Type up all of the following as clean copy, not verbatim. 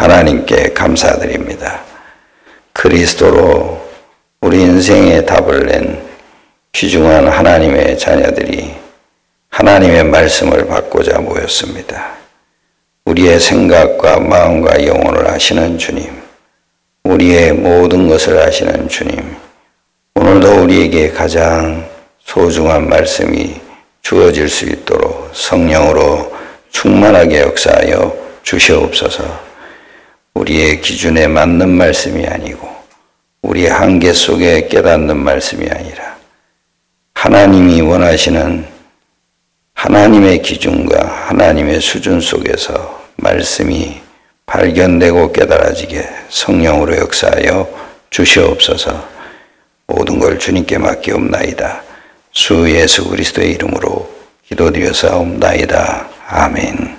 하나님께 감사드립니다. 그리스도로 우리 인생의 답을 낸 귀중한 하나님의 자녀들이 하나님의 말씀을 받고자 모였습니다. 우리의 생각과 마음과 영혼을 아시는 주님, 우리의 모든 것을 아시는 주님, 오늘도 우리에게 가장 소중한 말씀이 주어질 수 있도록 성령으로 충만하게 역사하여 주시옵소서. 우리의 기준에 맞는 말씀이 아니고 우리의 한계 속에 깨닫는 말씀이 아니라 하나님이 원하시는 하나님의 기준과 하나님의 수준 속에서 말씀이 발견되고 깨달아지게 성령으로 역사하여 주시옵소서. 모든 걸 주님께 맡기옵나이다. 주 예수 그리스도의 이름으로 기도드려사옵나이다. 아멘.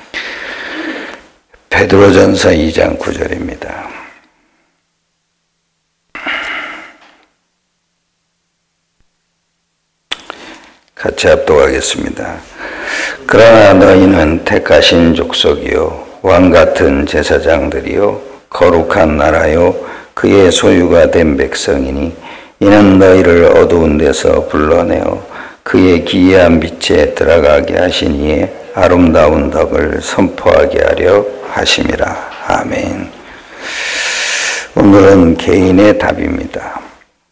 베드로전서 2장 9절입니다. 같이 합독하겠습니다. 그러나 너희는 택하신 족속이요 왕같은 제사장들이요 거룩한 나라요 그의 소유가 된 백성이니 이는 너희를 어두운 데서 불러내어 그의 기이한 빛에 들어가게 하시니에 아름다운 덕을 선포하게 하려 하심이라. 아멘. 오늘은 개인의 답입니다.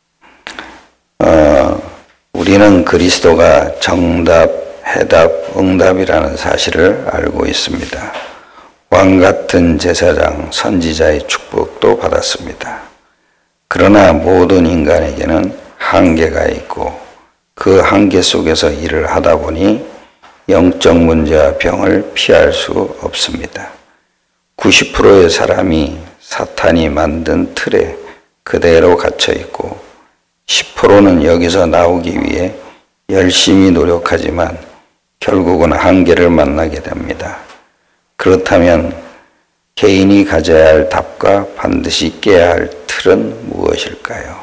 우리는 그리스도가 정답, 해답, 응답이라는 사실을 알고 있습니다. 왕같은 제사장, 선지자의 축복도 받았습니다. 그러나 모든 인간에게는 한계가 있고 그 한계 속에서 일을 하다 보니 영적 문제와 병을 피할 수 없습니다. 90%의 사람이 사탄이 만든 틀에 그대로 갇혀 있고 10%는 여기서 나오기 위해 열심히 노력하지만 결국은 한계를 만나게 됩니다. 그렇다면 개인이 가져야 할 답과 반드시 깨야 할 틀은 무엇일까요?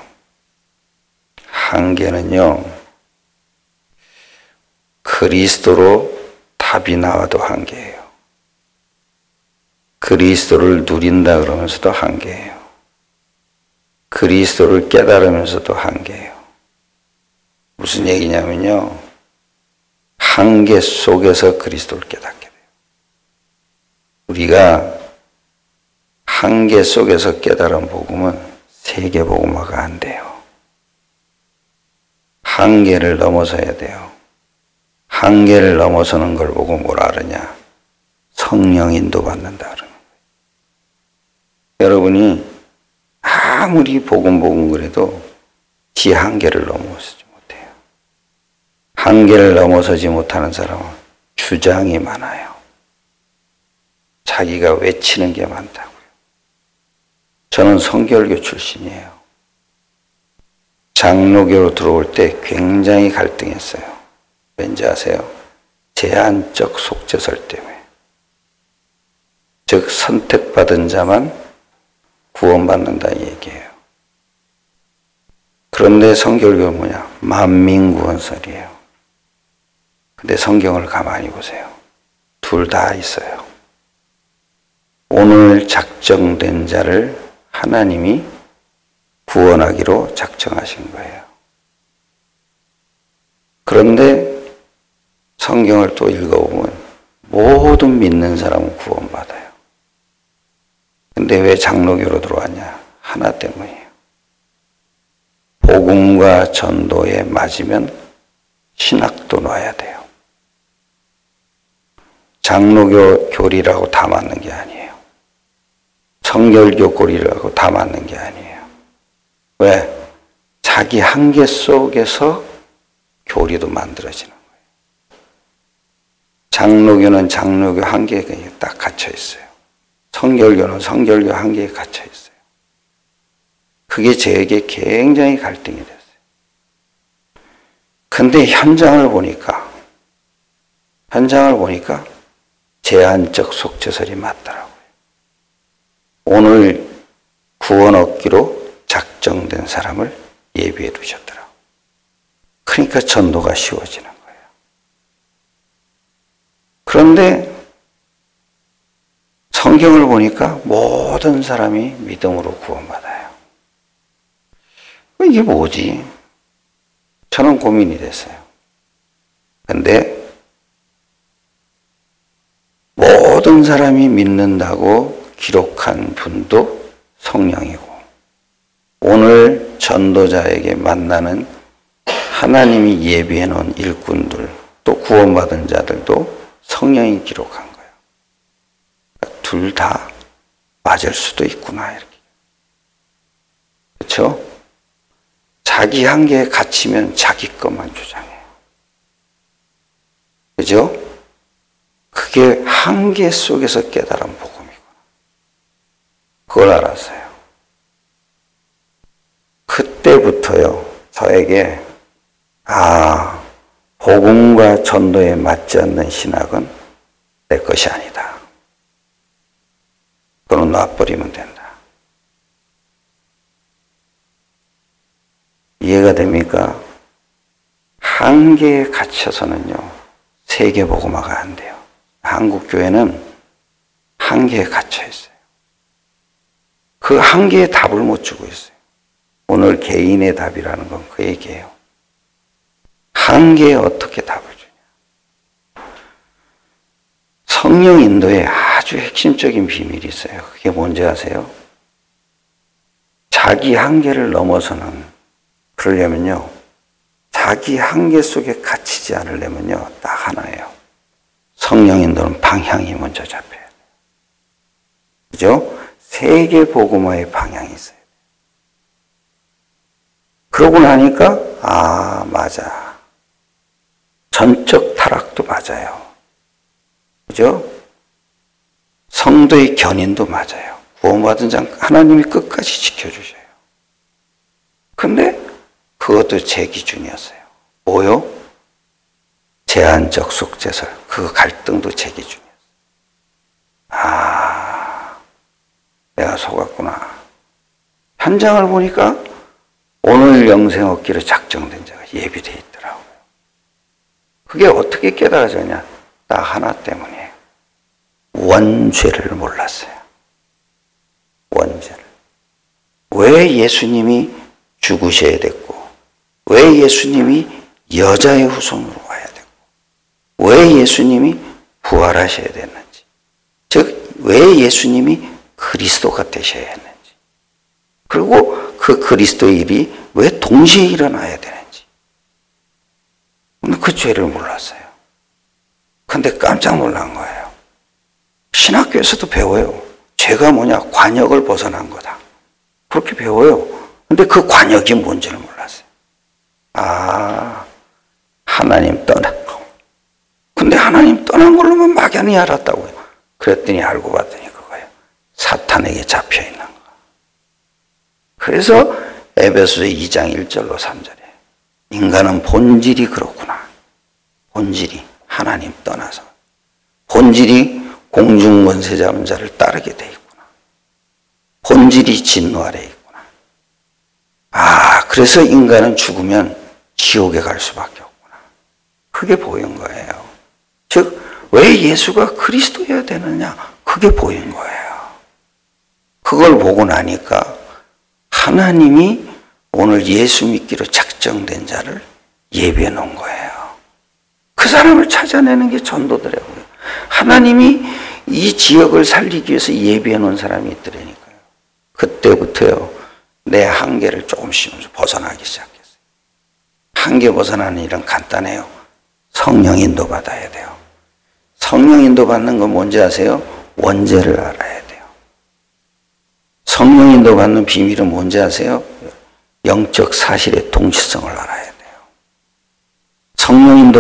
한계는요, 그리스도로 답이 나와도 한계예요. 그리스도를 누린다 그러면서도 한계예요. 그리스도를 깨달으면서도 한계예요. 무슨 얘기냐면요, 한계 속에서 그리스도를 깨닫게 돼요. 우리가 한계 속에서 깨달은 복음은 세계복음화가 안 돼요. 한계를 넘어서야 돼요. 한계를 넘어서는 걸 보고 뭐라 그러냐? 성령 인도받는다 그러는 거예요. 여러분이 아무리 복음 그래도 지 한계를 넘어서지 못해요. 한계를 넘어서지 못하는 사람은 주장이 많아요. 자기가 외치는 게 많다고요. 저는 성결교 출신이에요. 장로교로 들어올 때 굉장히 갈등했어요. 왠지 아세요? 제한적 속죄설 때문에. 즉 선택받은 자만 구원받는다 이 얘기예요. 그런데 성결교는 뭐냐? 만민구원설이에요. 근데 성경을 가만히 보세요. 둘 다 있어요. 오늘 작정된 자를 하나님이 구원하기로 작정하신 거예요. 그런데 성경을 또 읽어보면 모든 믿는 사람은 구원받아요. 근데 왜 장로교로 들어왔냐? 하나 때문이에요. 복음과 전도에 맞으면 신학도 놔야 돼요. 장로교 교리라고 다 맞는 게 아니에요. 성결교 교리라고 다 맞는 게 아니에요. 왜? 자기 한계 속에서 교리도 만들어지는 거예요. 장로교는 장로교 한계에 딱 갇혀 있어요. 성결교는 성결교 한계에 갇혀 있어요. 그게 저에게 굉장히 갈등이 됐어요. 근데 현장을 보니까 제한적 속죄설이 맞더라고요. 오늘 구원 얻기로 작정된 사람을 예비해 두셨더라고요. 그러니까 전도가 쉬워지는 거예요. 성경을 보니까 모든 사람이 믿음으로 구원받아요. 이게 뭐지? 저는 고민이 됐어요. 근데 모든 사람이 믿는다고 기록한 분도 성령이고, 오늘 전도자에게 만나는 하나님이 예비해 놓은 일꾼들, 또 구원받은 자들도 성령이 기록한 거예요. 그러니까 둘 다 맞을 수도 있구나, 이렇게. 그렇죠? 자기 한계에 갇히면 자기 것만 주장해요. 그죠? 그게 한계 속에서 깨달은 복음이구나. 그걸 알았어요. 그때부터요, 저에게, 복음과 전도에 맞지 않는 신학은 내 것이 아니다. 그건 놔버리면 된다. 이해가 됩니까? 한계에 갇혀서는요, 세계복음화가 안 돼요. 한국교회는 한계에 갇혀 있어요. 그 한계에 답을 못 주고 있어요. 오늘 개인의 답이라는 건 그 얘기예요. 한계에 어떻게 답을 주냐. 성령 인도에 아주 핵심적인 비밀이 있어요. 그게 뭔지 아세요? 자기 한계를 넘어서는, 그러려면요, 자기 한계 속에 갇히지 않으려면요, 딱 하나예요. 성령 인도는 방향이 먼저 잡혀야 돼요. 그죠? 세계 복음화의 방향이 있어요. 그러고 나니까, 맞아. 전적 타락도 맞아요. 그죠? 성도의 견인도 맞아요. 구원받은 자 하나님이 끝까지 지켜주셔요. 근데 그것도 제 기준이었어요. 뭐요? 제한적 속죄설. 그 갈등도 제 기준이었어요. 내가 속았구나. 현장을 보니까 오늘 영생 얻기로 작정된 자가 예비되어 있더라고요. 그게 어떻게 깨달아졌냐? 딱 하나 때문이에요. 원죄를 몰랐어요. 원죄를. 왜 예수님이 죽으셔야 됐고, 왜 예수님이 여자의 후손으로 와야 됐고, 왜 예수님이 부활하셔야 됐는지, 즉 왜 예수님이 그리스도가 되셔야 했는지, 그리고 그 그리스도의 일이 왜 동시에 일어나야 되는지, 그 죄를 몰랐어요. 근데 깜짝 놀란 거예요. 신학교에서도 배워요. 죄가 뭐냐? 관역을 벗어난 거다. 그렇게 배워요. 근데 그 관역이 뭔지를 몰랐어요. 하나님 떠났고. 근데 하나님 떠난 걸로만 막연히 알았다고요. 그랬더니 알고 봤더니 그거예요. 사탄에게 잡혀 있는 거. 그래서 에베소서 2장 1절로 3절에 인간은 본질이 그렇구나. 본질이 하나님 떠나서 본질이 공중권세 잡은 자를 따르게 돼 있구나. 본질이 진노 아래 있구나. 그래서 인간은 죽으면 지옥에 갈 수밖에 없구나. 그게 보인 거예요. 즉, 왜 예수가 그리스도여야 되느냐? 그게 보인 거예요. 그걸 보고 나니까 하나님이 오늘 예수 믿기로 작정된 자를 예비해 놓은 거예요. 그 사람을 찾아내는 게 전도더라고요. 하나님이 이 지역을 살리기 위해서 예비해 놓은 사람이 있더라니까요. 그때부터요, 내 한계를 조금씩 벗어나기 시작했어요. 한계 벗어나는 일은 간단해요. 성령 인도 받아야 돼요. 성령 인도 받는 건 뭔지 아세요? 원죄를 알아야 돼요. 성령 인도 받는 비밀은 뭔지 아세요? 영적 사실의 동시성을 알아야 돼요. 성령 인도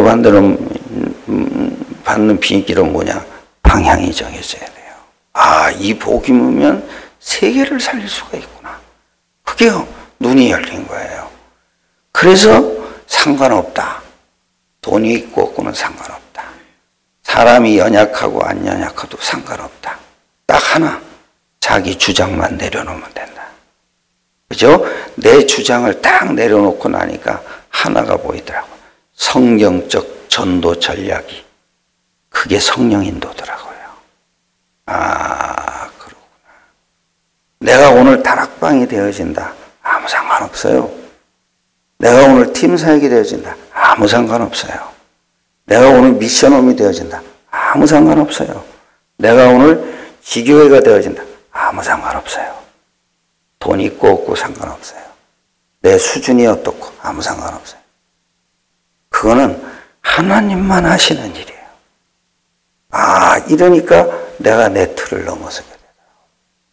받는 비밀은 뭐냐? 방향이 정해져야 돼요. 이 복음이면 세계를 살릴 수가 있구나. 그게 눈이 열린 거예요. 그래서 상관없다. 돈이 있고 없고는 상관없다. 사람이 연약하고 안 연약해도 상관없다. 딱 하나, 자기 주장만 내려놓으면 된다. 그죠? 내 주장을 딱 내려놓고 나니까 하나가 보이더라고요. 성경적 전도 전략이. 그게 성령 인도더라고요. 아, 그러구나. 내가 오늘 다락방이 되어진다. 아무 상관없어요. 내가 오늘 팀 사역이 되어진다. 아무 상관없어요. 내가 오늘 미션홈이 되어진다. 아무 상관없어요. 내가 오늘 지교회가 되어진다. 아무 상관없어요. 돈 있고 없고 상관없어요. 내 수준이 어떻고 아무 상관없어요. 그거는 하나님만 하시는 일이에요. 아, 이러니까 내가 내 틀을 넘어서게 되더라고요.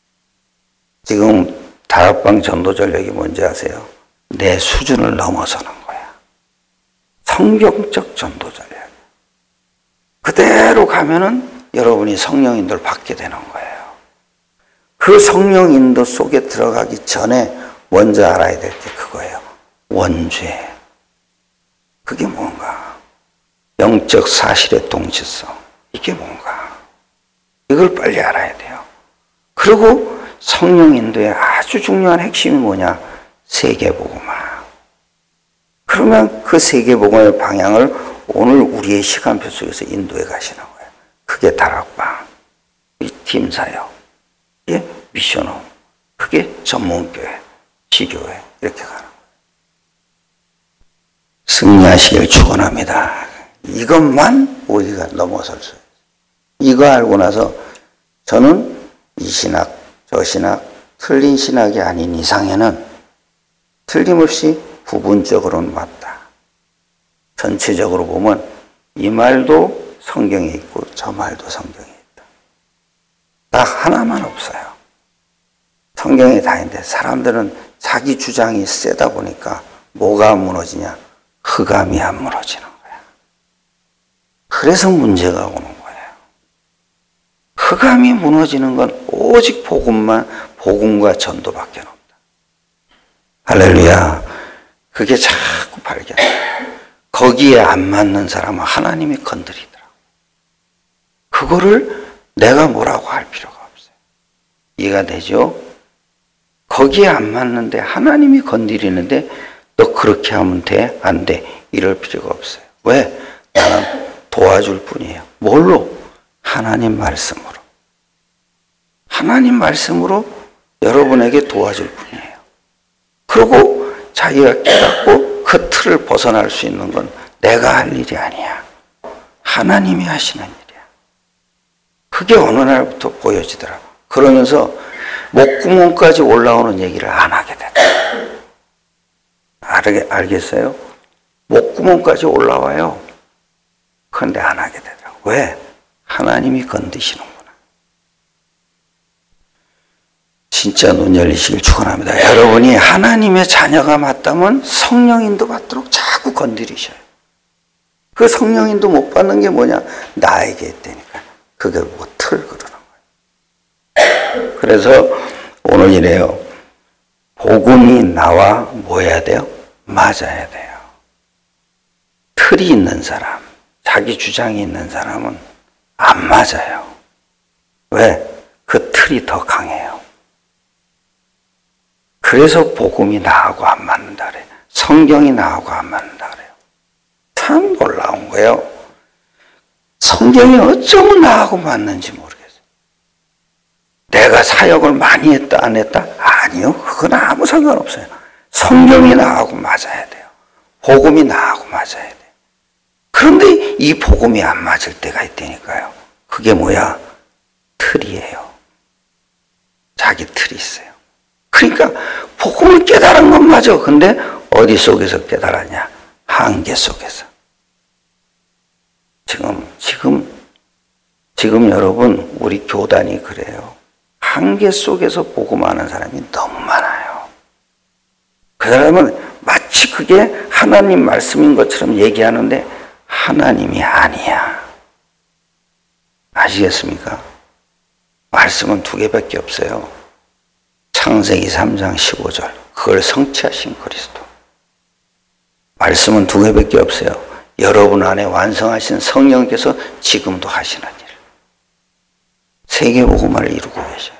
지금 다락방 전도 전략이 뭔지 아세요? 내 수준을 넘어서는 거야. 성경적 전도 전략. 그대로 가면은 여러분이 성령 인도를 받게 되는 거예요. 그 성령 인도 속에 들어가기 전에 먼저 알아야 될 게 그거예요. 원죄. 그게 뭔가? 영적 사실의 동질성. 이게 뭔가? 이걸 빨리 알아야 돼요. 그리고 성령 인도의 아주 중요한 핵심이 뭐냐? 세계복음화. 그러면 그 세계복음의 방향을 오늘 우리의 시간표 속에서 인도해 가시는 거예요. 그게 다락방, 팀사역, 그게 미션홈, 그게 전문교회, 지교회 이렇게 가는 거예요. 승리하시길 축원합니다. 이것만 우리가 넘어설 수 있어요. 이거 알고 나서 저는 이 신학, 저 신학, 틀린 신학이 아닌 이상에는 틀림없이 부분적으로는 맞다. 전체적으로 보면 이 말도 성경에 있고 저 말도 성경에 있다. 딱 하나만 없어요. 성경에 다 있는데 사람들은 자기 주장이 세다 보니까 뭐가 안 무너지냐? 흑암이 안 무너지는 거야. 그래서 문제가 오는 거예요. 흑암이 무너지는 건 오직 복음과 전도밖에 없다. 할렐루야. 그게 자꾸 발견돼요. 거기에 안 맞는 사람은 하나님이 건드리더라고요. 그거를 내가 뭐라고 할 필요가 없어요. 이해가 되죠? 거기에 안 맞는데 하나님이 건드리는데 너 그렇게 하면 돼? 안 돼? 이럴 필요가 없어요. 왜? 나는 도와줄 뿐이에요. 뭘로? 하나님 말씀으로. 하나님 말씀으로 여러분에게 도와줄 뿐이에요. 그리고 자기가 깨닫고 그 틀을 벗어날 수 있는 건 내가 할 일이 아니야. 하나님이 하시는 일이야. 그게 어느 날부터 보여지더라. 그러면서 목구멍까지 올라오는 얘기를 안 하게 되더라. 알겠어요? 목구멍까지 올라와요. 그런데 안 하게 되더라. 왜? 하나님이 건드시는구나. 진짜 눈 열리시길 축원합니다. 여러분이 하나님의 자녀가 맞다면 성령인도 받도록 자꾸 건드리셔요. 그 성령인도 못 받는 게 뭐냐? 나에게 있다니까. 그걸 못 틀 그러는 거예요. 그래서 오늘 이래요. 복음이 나와 뭐 해야 돼요? 맞아야 돼요. 틀이 있는 사람, 자기 주장이 있는 사람은 안 맞아요. 왜? 그 틀이 더 강해요. 그래서 복음이 나하고 안 맞는다 그래요. 성경이 나하고 안 맞는다 그래요. 참 놀라운 거예요. 성경이 어쩌면 나하고 맞는지 모르겠어요. 내가 사역을 많이 했다 안 했다? 아니요. 그건 아무 상관없어요. 성경이 나하고 맞아야 돼요. 복음이 나하고 맞아야 돼요. 그런데 이 복음이 안 맞을 때가 있다니까요. 그게 뭐야? 틀이에요. 자기 틀이 있어요. 그러니까 복음을 깨달은 건 맞아. 근데 어디 속에서 깨달았냐? 한계 속에서. 지금 여러분 우리 교단이 그래요. 한계 속에서 복음하는 사람이 너무 많아요. 그 사람은 마치 그게 하나님 말씀인 것처럼 얘기하는데 하나님이 아니야. 아시겠습니까? 말씀은 두 개밖에 없어요. 창세기 3장 15절. 그걸 성취하신 그리스도. 말씀은 두 개밖에 없어요. 여러분 안에 완성하신 성령께서 지금도 하시는 일. 세계복음화를 이루고 계셔요.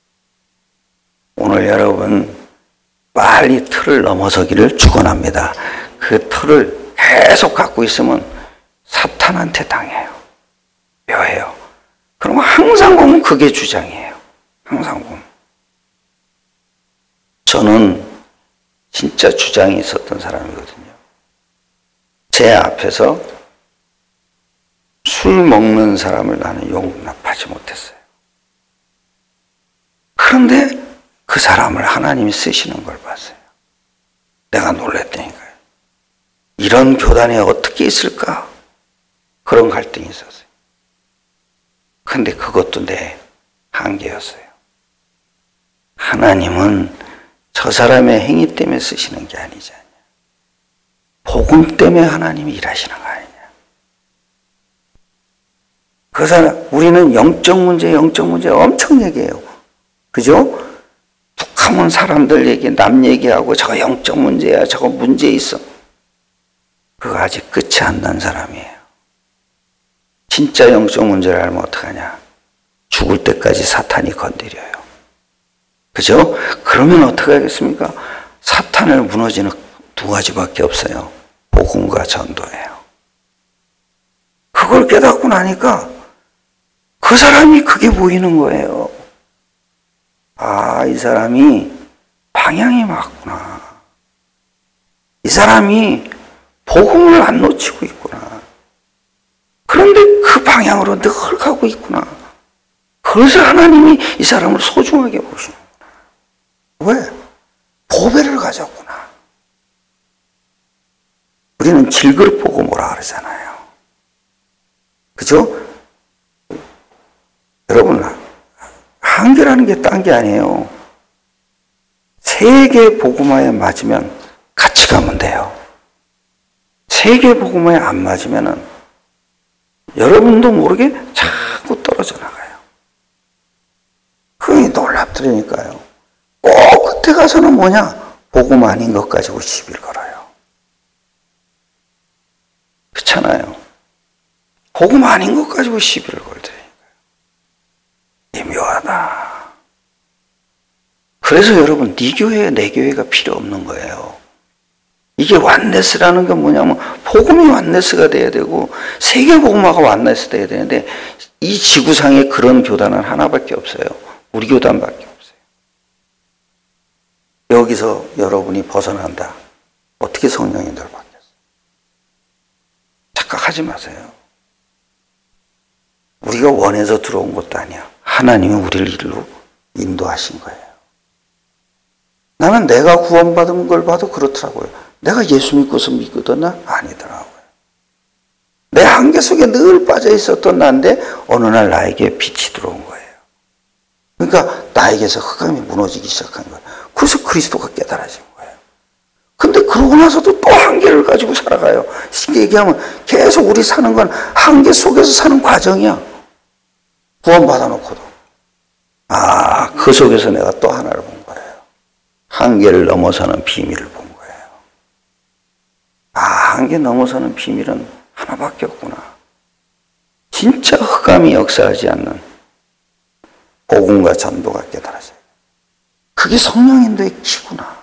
오늘 여러분 빨리 틀을 넘어서기를 축원합니다. 그 틀을 계속 갖고 있으면 사탄한테 당해요. 묘해요. 그럼 항상 보면 그게 주장이에요. 항상 보면. 저는 진짜 주장이 있었던 사람이거든요. 제 앞에서 술 먹는 사람을 나는 용납하지 못했어요. 그런데 그 사람을 하나님이 쓰시는 걸 봤어요. 내가 놀랬다니까요. 이런 교단에 어떻게 있을까? 그런 갈등이 있었어요. 근데 그것도 내 한계였어요. 하나님은 저 사람의 행위 때문에 쓰시는 게 아니지 않냐. 복음 때문에 하나님이 일하시는 거 아니냐. 그 사람, 우리는 영적 문제 엄청 얘기해요. 그죠? 툭하면 사람들 얘기, 남 얘기하고 저거 영적 문제야, 저거 문제 있어. 그거 아직 끝이 안 난 사람이에요. 진짜 영적 문제를 알면 어떡하냐. 죽을 때까지 사탄이 건드려요. 그죠? 그러면 어떻게 하겠습니까? 사탄을 무너지는 두 가지밖에 없어요. 복음과 전도예요. 그걸 깨닫고 나니까 그 사람이 그게 보이는 거예요. 아, 이 사람이 방향이 맞구나. 이 사람이 복음을 안 놓치고 있구나. 그런데 그 방향으로 늘 가고 있구나. 그래서 하나님이 이 사람을 소중하게 보시는구나. 왜? 보배를 가졌구나. 우리는 질그릇 보고 뭐라 그러잖아요. 그죠? 여러분, 한계라는 게 딴 게 아니에요. 세 개 복음화에 맞으면 같이 가면 돼요. 세 개 복음화에 안 맞으면은 여러분도 모르게 자꾸 떨어져 나가요. 그게 놀랍더라니까요. 꼭 끝에 가서는 뭐냐? 복음 아닌 것 가지고 시비를 걸어요. 그렇잖아요. 복음 아닌 것 가지고 시비를 걸더라니까요. 묘하다. 그래서 여러분, 네 교회, 내 교회가 필요 없는 거예요. 이게 완네스라는 게 뭐냐면 복음이 완네스가 돼야 되고 세계 복음화가 완네스 돼야 되는데 이 지구상에 그런 교단은 하나밖에 없어요. 우리 교단밖에 없어요. 여기서 여러분이 벗어난다. 어떻게 성령이 널 바뀌었어? 착각하지 마세요. 우리가 원해서 들어온 것도 아니야. 하나님이 우리를 이리로 인도하신 거예요. 나는 내가 구원받은 걸 봐도 그렇더라고요. 내가 예수 믿고서 믿거든? 아니더라고요. 내 한계 속에 늘 빠져 있었던 나인데 어느 날 나에게 빛이 들어온 거예요. 그러니까 나에게서 흑암이 무너지기 시작한 거예요. 그래서 그리스도가 깨달아진 거예요. 근데 그러고 나서도 또 한계를 가지고 살아가요. 쉽게 얘기하면 계속 우리 사는 건 한계 속에서 사는 과정이야. 구원받아놓고도. 아, 그 속에서 내가 또 하나를 본 거예요. 한계를 넘어서는 비밀을 본 거예요. 아, 한계 넘어서는 비밀은 하나밖에 없구나. 진짜 흑암이 역사하지 않는 복음과 전도가 깨달아져요. 그게 성령인도의 키구나.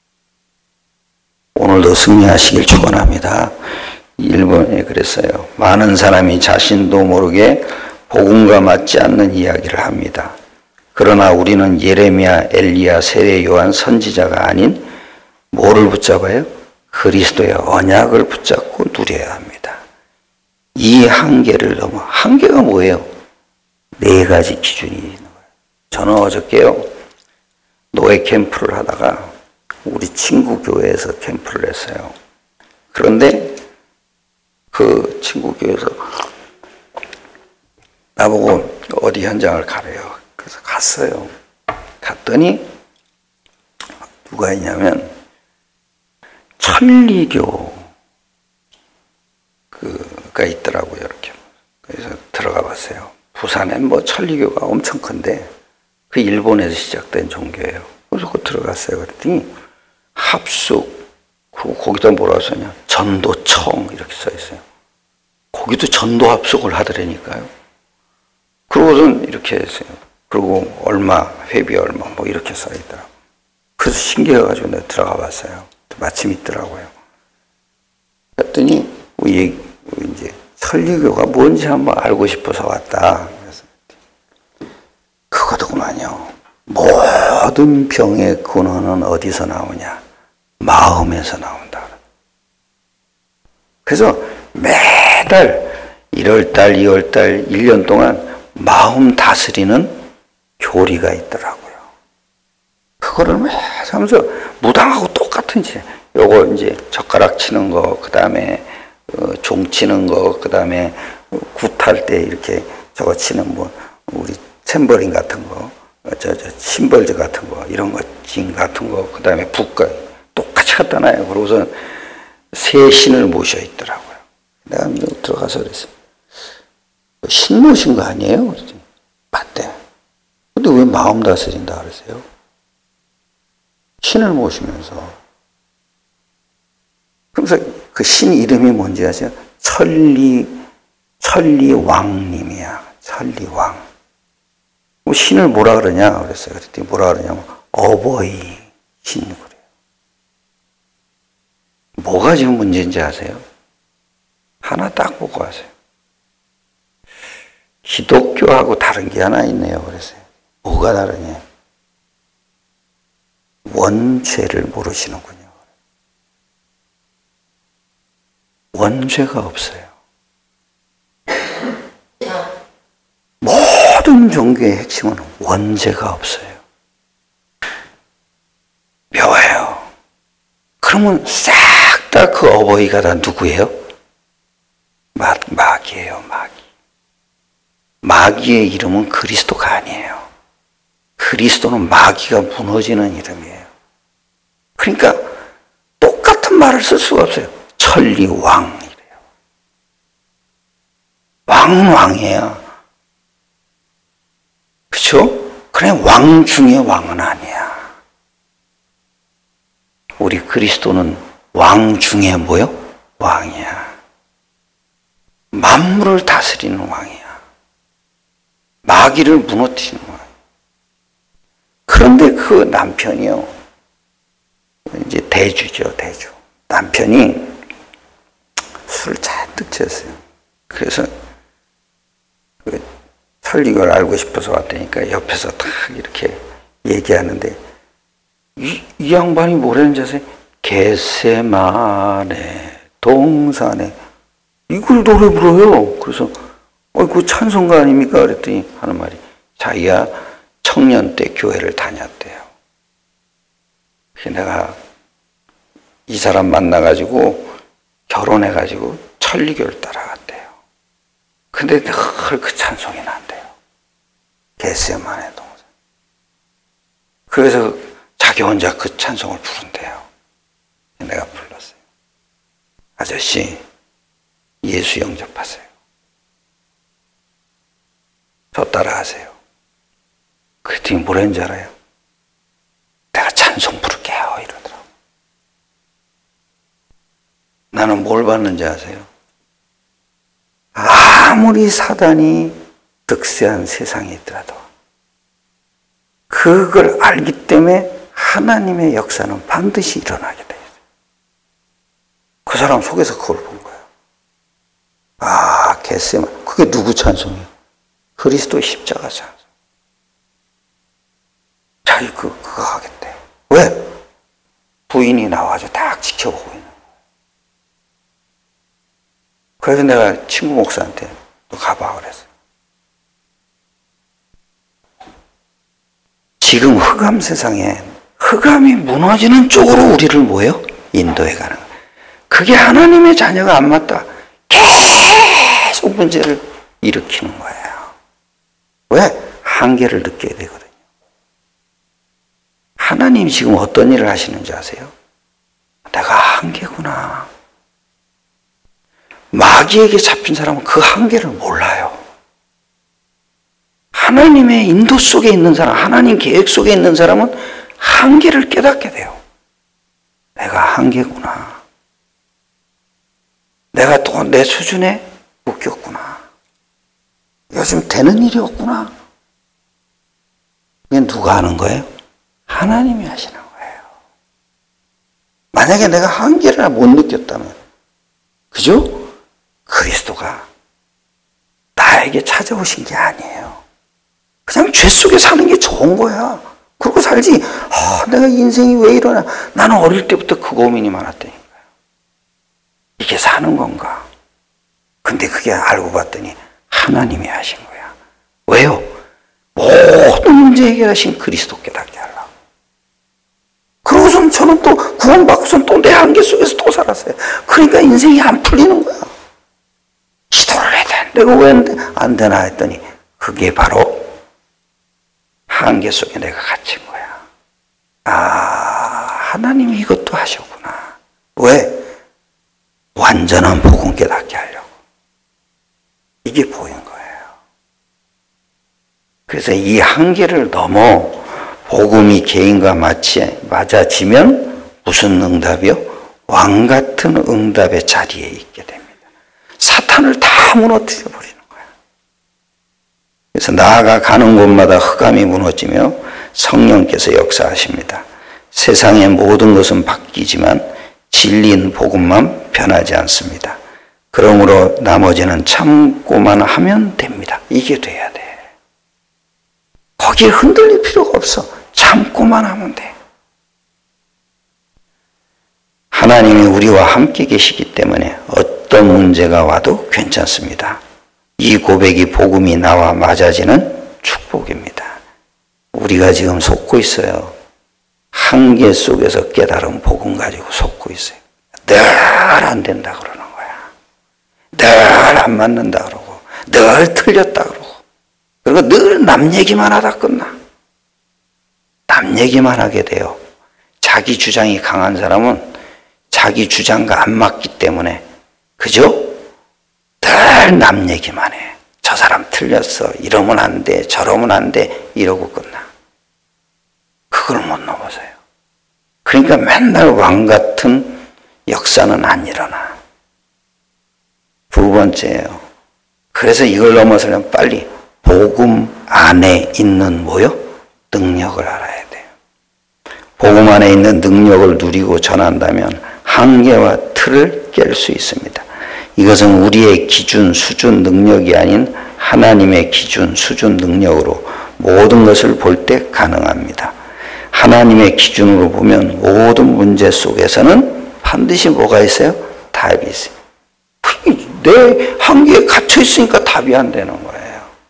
오늘도 승리하시길 축원합니다. 일본에 그랬어요. 많은 사람이 자신도 모르게 복음과 맞지 않는 이야기를 합니다. 그러나 우리는 예레미야, 엘리야, 세례 요한 선지자가 아닌 뭐를 붙잡아요? 그리스도의 언약을 붙잡고 누려야 합니다. 이 한계를 넘어, 한계가 뭐예요? 네 가지 기준이 있는 거예요. 저는 어저께요, 노예 캠프를 하다가 우리 친구 교회에서 캠프를 했어요. 그런데 그 친구 교회에서 나보고 어디 현장을 가래요. 그래서 갔어요. 갔더니 누가 있냐면 천리교 그가 있더라고요. 이렇게. 그래서 들어가 봤어요. 부산에 뭐 천리교가 엄청 큰데 그 일본에서 시작된 종교예요. 그래서 그 들어갔어요. 그랬더니 합숙, 거기다 뭐라고 써냐? 전도청 이렇게 써 있어요. 거기도 전도 합숙을 하더라니까요. 그러고선 이렇게 했어요. 그리고 얼마, 회비 얼마 뭐 이렇게 써 있더라고요. 그래서 신기해가지고 내가 들어가 봤어요. 마침 있더라고요. 그랬더니 이제 천리교가 뭔지 한번 알고 싶어서 왔다. 그래서 그거더구만요. 모든 병의 근원은 어디서 나오냐? 마음에서 나온다. 그래서 매달 1월달, 2월달, 1년 동안 마음 다스리는 교리가 있더라고요. 그거를 매일 하면서 무당하고 똑같은 짓. 요거 이제 젓가락 치는 거, 그 다음에 종 치는 거, 그 다음에 굿할 때 이렇게 저거 치는 뭐 우리 챔버린 같은 거, 심벌즈 같은 거, 이런 거, 진 같은 거, 그 다음에 북가 똑같이 갖다 놔요. 그러고서 새 신을 모셔 있더라고요. 내가 들어가서 그랬어요. 신 모신 거 아니에요? 그랬더니 맞대. 근데 왜 마음 다스린다 그러세요? 신을 모시면서. 그래서 그 신 이름이 뭔지 아세요? 천리왕님이야. 천리왕. 신을 뭐라 그러냐 그랬어요. 그랬더니 뭐라 그러냐면 어버이 신 그래요. 뭐가 지금 문제인지 아세요? 하나 딱 보고 하세요. 기독교하고 다른 게 하나 있네요. 그랬어요. 뭐가 다르냐? 원죄를 모르시는군요. 원죄가 없어요. 모든 종교의 핵심은 원죄가 없어요. 묘해요. 그러면 싹 다 그 어버이가 다 누구예요? 마귀예요, 마귀. 마귀의 이름은 그리스도가 아니에요. 그리스도는 마귀가 무너지는 이름이에요. 그러니까 똑같은 말을 쓸 수가 없어요. 천리왕이래요. 왕이에요. 그렇죠? 그래 왕 중에 왕은 아니야. 우리 그리스도는 왕 중에 뭐요? 왕이야. 만물을 다스리는 왕이야. 마귀를 무너뜨리는 왕. 그런데 그 남편이요. 이제 대주죠, 대주. 남편이 술을 잔뜩 쳤어요. 그래서 그 설리걸 알고 싶어서 왔다니까 옆에서 딱 이렇게 얘기하는데 이 양반이 뭐라는지 아세요? 겟세마네 동산에 이걸 노래 불러요. 그래서 그 찬송가 아닙니까? 그랬더니 하는 말이 자기가 청년 때 교회를 다녔대요. 그래서 내가 이 사람 만나가지고 결혼해가지고 천리교를 따라갔대요. 근데 늘 그 찬송이 난대요. 겟세마네 동산. 그래서 자기 혼자 그 찬송을 부른대요. 내가 불렀어요. 아저씨, 예수 영접하세요. 저 따라하세요. 그랬더니 뭐라는지 알아요? 내가 찬송 부를게요. 이러더라고. 나는 뭘 받는지 아세요? 아무리 사단이 득세한 세상에 있더라도 그걸 알기 때문에 하나님의 역사는 반드시 일어나게 돼 있어요. 그 사람 속에서 그걸 본 거예요. 겟세마네. 그게 누구 찬송이에요? 그리스도의 십자가 찬송. 자기 그거 하겠대. 왜? 부인이 나와서 딱 지켜보고 있는 거예요. 그래서 내가 친구 목사한테 너 가봐 그랬어요. 지금 흑암 세상에 흑암이 무너지는 쪽으로 우리를 뭐예요? 인도해 가는 거예요. 그게 하나님의 자녀가 안 맞다. 계속 문제를 일으키는 거예요. 왜? 한계를 느껴야 되거든요. 하나님이 지금 어떤 일을 하시는지 아세요? 내가 한계구나. 마귀에게 잡힌 사람은 그 한계를 몰라요. 하나님의 인도 속에 있는 사람, 하나님 계획 속에 있는 사람은 한계를 깨닫게 돼요. 내가 한계구나. 내가 또 내 수준에 묶였구나. 요즘 되는 일이 없구나. 이게 누가 하는 거예요? 하나님이 하시는 거예요. 만약에 내가 한계를 못 느꼈다면, 그죠? 그리스도가 나에게 찾아오신 게 아니에요. 그냥 죄 속에 사는 게 좋은 거야. 그러고 살지. 내가 인생이 왜 이러나. 나는 어릴 때부터 그 고민이 많았다니까요. 이게 사는 건가? 근데 그게 알고 봤더니 하나님이 하신 거야. 왜요? 모든 문제 해결하신 그리스도 깨닫게 하려고. 그러고선 저는 또 구원받고선 또 내 한계 속에서 또 살았어요. 그러니까 인생이 안 풀리는 거야. 기도를 해야 돼. 내가 왜 안 되나 했더니 그게 바로 한계 속에 내가 갇힌 거야. 하나님이 이것도 하셨구나. 왜? 완전한 복음 깨닫게 하려고. 이게 보인 거예요. 그래서 이 한계를 넘어 복음이 개인과 맞아지면 무슨 응답이요? 왕 같은 응답의 자리에 있게 됩니다. 사탄을 다 무너뜨려 버리는 거야. 그래서 나아가 가는 곳마다 흑암이 무너지며 성령께서 역사하십니다. 세상의 모든 것은 바뀌지만 진리인 복음만 변하지 않습니다. 그러므로 나머지는 참고만 하면 됩니다. 이게 돼야 돼. 거기에 흔들릴 필요가 없어. 참고만 하면 돼. 하나님이 우리와 함께 계시기 때문에 어떤 문제가 와도 괜찮습니다. 이 고백이 복음이 나와 맞아지는 축복입니다. 우리가 지금 속고 있어요. 한계 속에서 깨달은 복음 가지고 속고 있어요. 늘 안 된다 그러는 거야. 늘 안 맞는다 그러고 늘 틀렸다 그러고 그리고 늘 남 얘기만 하다 끝나. 남 얘기만 하게 돼요. 자기 주장이 강한 사람은 자기 주장과 안 맞기 때문에 그죠? 늘 남 얘기만 해. 저 사람 틀렸어. 이러면 안 돼. 저러면 안 돼. 이러고 끝나. 그걸 못 넘어서요. 그러니까 맨날 왕 같은 역사는 안 일어나. 두 번째예요. 그래서 이걸 넘어서려면 빨리 복음 안에 있는 뭐요? 능력을 알아야 돼요. 복음 안에 있는 능력을 누리고 전한다면 한계와 틀을 깰 수 있습니다. 이것은 우리의 기준, 수준, 능력이 아닌 하나님의 기준, 수준, 능력으로 모든 것을 볼 때 가능합니다. 하나님의 기준으로 보면 모든 문제 속에서는 반드시 뭐가 있어요? 답이 있어요. 내 한계에 갇혀 있으니까 답이 안 되는 거예요.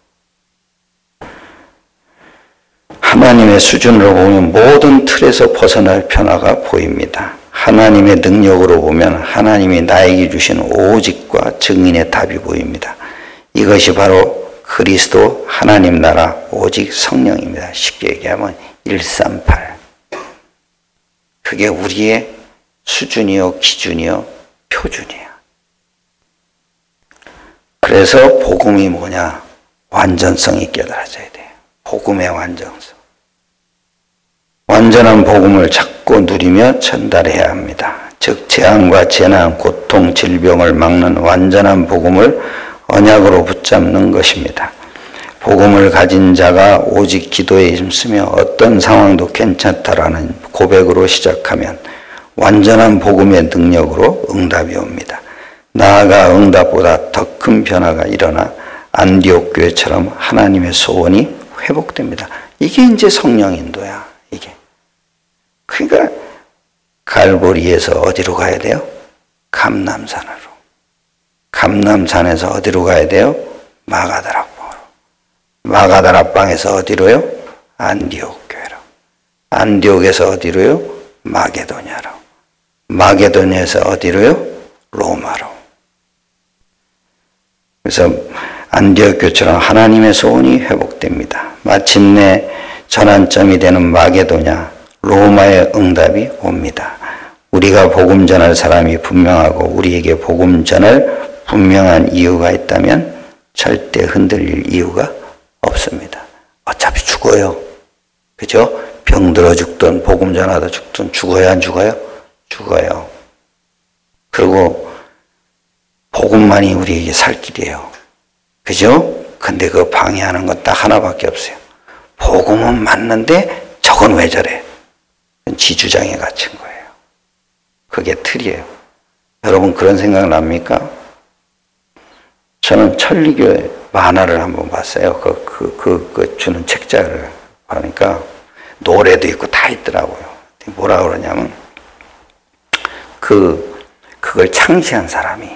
하나님의 수준으로 보면 모든 틀에서 벗어날 변화가 보입니다. 하나님의 능력으로 보면 하나님이 나에게 주신 오직과 증인의 답이 보입니다. 이것이 바로 그리스도 하나님 나라 오직 성령입니다. 쉽게 얘기하면 138. 그게 우리의 수준이요, 기준이요, 표준이야. 그래서 복음이 뭐냐? 완전성이 깨달아져야 돼요. 복음의 완전성. 완전한 복음을 찾고 누리며 전달해야 합니다. 즉 재앙과 재난, 고통, 질병을 막는 완전한 복음을 언약으로 붙잡는 것입니다. 복음을 가진 자가 오직 기도에 힘쓰며 어떤 상황도 괜찮다라는 고백으로 시작하면 완전한 복음의 능력으로 응답이 옵니다. 나아가 응답보다 더 큰 변화가 일어나 안디옥 교회처럼 하나님의 소원이 회복됩니다. 이게 이제 성령 인도야. 이게. 그러니까 갈보리에서 어디로 가야 돼요? 감람산으로. 감람산에서 어디로 가야 돼요? 마가다락방으로. 마가다락방에서 어디로요? 안디옥 교회로. 안디옥에서 어디로요? 마게도냐로. 마게도냐에서 어디로요? 로마로. 그래서 안디옥 교회처럼 하나님의 소원이 회복됩니다. 마침내 전환점이 되는 마게도냐, 로마의 응답이 옵니다. 우리가 복음 전할 사람이 분명하고 우리에게 복음 전할 분명한 이유가 있다면 절대 흔들릴 이유가 없습니다. 어차피 죽어요. 그죠? 병들어 죽든 복음 전하다 죽든 죽어요, 안 죽어요? 죽어요. 그리고 복음만이 우리에게 살 길이에요. 그죠? 근데 그 방해하는 건 딱 하나밖에 없어요. 복음은 맞는데 저건 왜 저래? 지주장에 갇힌 거예요. 그게 틀이에요. 여러분 그런 생각 납니까? 저는 천리교의 만화를 한번 봤어요. 그 주는 책자를 보니까 노래도 있고 다 있더라고요. 뭐라 그러냐면 그걸 창시한 사람이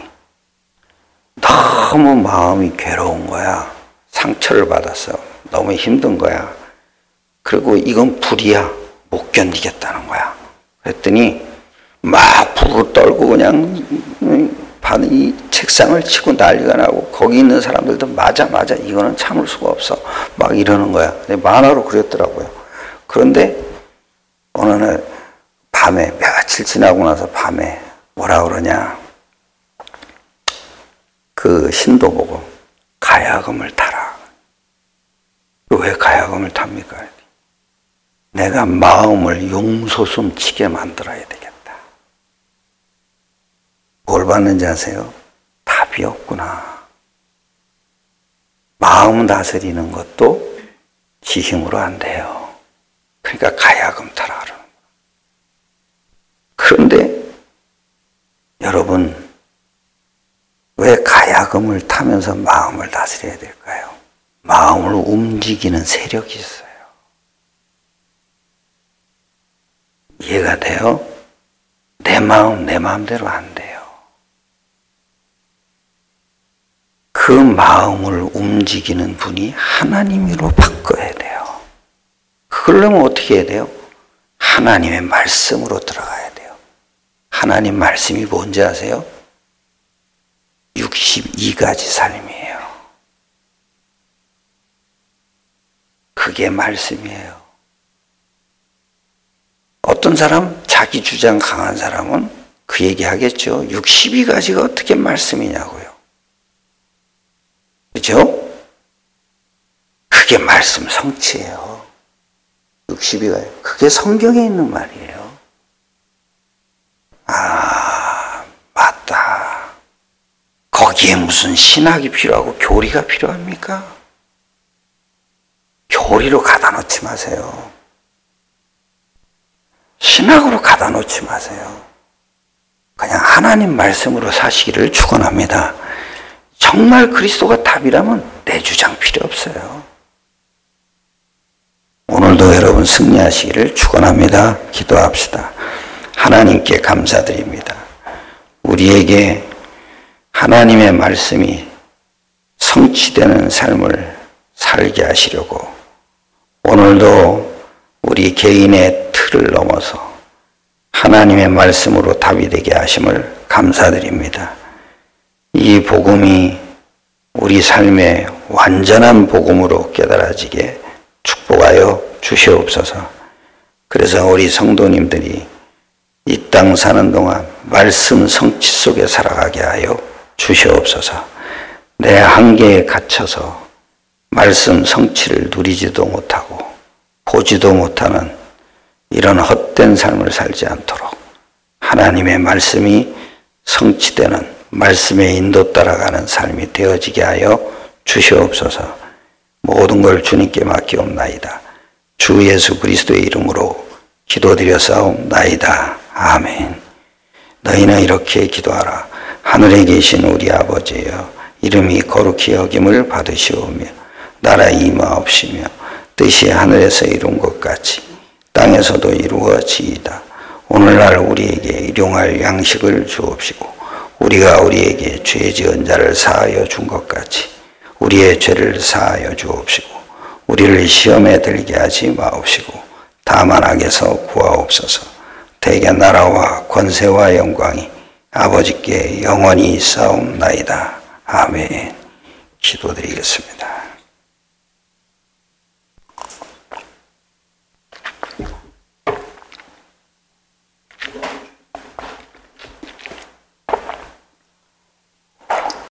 너무 마음이 괴로운 거야. 상처를 받았어. 너무 힘든 거야. 그리고 이건 불이야. 못 견디겠다는 거야. 그랬더니 막 불을 떨고 그냥 이 책상을 치고 난리가 나고 거기 있는 사람들도 맞아 이거는 참을 수가 없어 막 이러는 거야. 만화로 그렸더라고요. 그런데 어느 날 밤에 며칠 지나고 나서 밤에 뭐라 그러냐, 그 신도 보고 가야금을 타라. 왜 가야금을 탑니까? 내가 마음을 용솟음치게 만들어야 되겠다. 뭘 받는지 아세요? 답이 없구나. 마음 다스리는 것도 지 힘으로 안 돼요. 그러니까 가야금 타라 그러는 거예요. 그런데 여러분, 왜 가야금을 타면서 마음을 다스려야 될까요? 마음을 움직이는 세력이 있어요. 이해가 돼요? 내 마음, 내 마음대로 안 돼요. 그 마음을 움직이는 분이 하나님으로 바꿔야 돼요. 그러려면 어떻게 해야 돼요? 하나님의 말씀으로 들어가야 돼요. 하나님 말씀이 뭔지 아세요? 62가지 삶이에요. 그게 말씀이에요. 어떤 사람, 자기 주장 강한 사람은 그 얘기 하겠죠. 62가지가 어떻게 말씀이냐고요. 그죠? 그게 말씀 성취예요. 62가지. 그게 성경에 있는 말이에요. 아, 맞다. 거기에 무슨 신학이 필요하고 교리가 필요합니까? 교리로 가다 놓지 마세요. 신학으로 가다 놓지 마세요. 그냥 하나님 말씀으로 사시기를 축원합니다. 정말 그리스도가 답이라면 내 주장 필요 없어요. 오늘도 여러분 승리하시기를 축원합니다. 기도합시다. 하나님께 감사드립니다. 우리에게 하나님의 말씀이 성취되는 삶을 살게 하시려고 오늘도 우리 개인의 틀을 넘어서 하나님의 말씀으로 답이 되게 하심을 감사드립니다. 이 복음이 우리 삶의 완전한 복음으로 깨달아지게 축복하여 주시옵소서. 그래서 우리 성도님들이 이 땅 사는 동안 말씀 성취 속에 살아가게 하여 주시옵소서. 내 한계에 갇혀서 말씀 성취를 누리지도 못하고 보지도 못하는 이런 헛된 삶을 살지 않도록 하나님의 말씀이 성취되는 말씀의 인도 따라가는 삶이 되어지게 하여 주시옵소서. 모든 걸 주님께 맡기옵나이다. 주 예수 그리스도의 이름으로 기도드렸사옵나이다. 아멘. 너희는 이렇게 기도하라. 하늘에 계신 우리 아버지여, 이름이 거룩히 여김을 받으시오며 나라 임하옵시며 뜻이 하늘에서 이룬 것 같이 땅에서도 이루어지이다. 오늘날 우리에게 일용할 양식을 주옵시고 우리가 우리에게 죄 지은 자를 사하여 준 것 같이 우리의 죄를 사하여 주옵시고 우리를 시험에 들게 하지 마옵시고 다만 악에서 구하옵소서. 대개 나라와 권세와 영광이 아버지께 영원히 있사옵나이다. 아멘. 기도드리겠습니다.